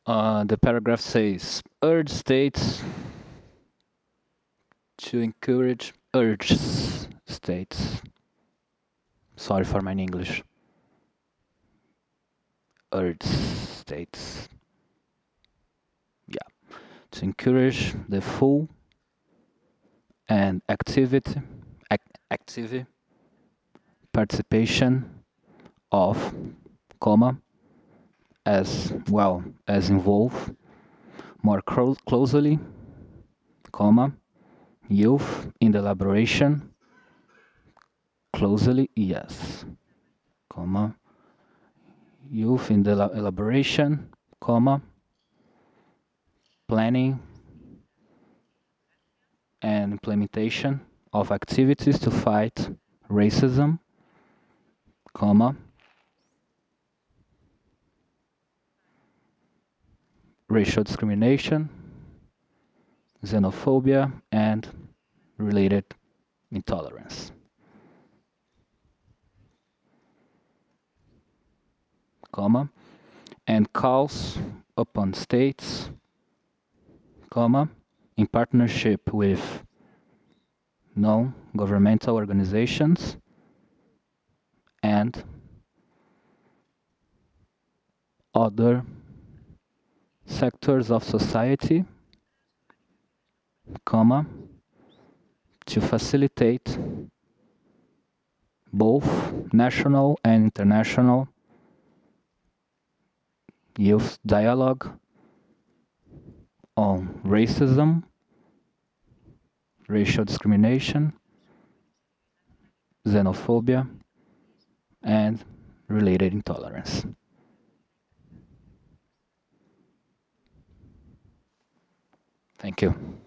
The paragraph says, urge states to encourage, urges states, sorry for my English, urge states, yeah, to encourage the full and active participation of, comma, as well as involve more closely, comma, youth in the elaboration, closely, yes, comma, youth in the elaboration, comma, planning and implementation of activities to fight racism, comma, racial discrimination, xenophobia, and related intolerance, comma, and calls upon states, comma, in partnership with non-governmental organizations and other sectors of society, comma, to facilitate both national and international youth dialogue on racism, racial discrimination, xenophobia, and related intolerance. Thank you.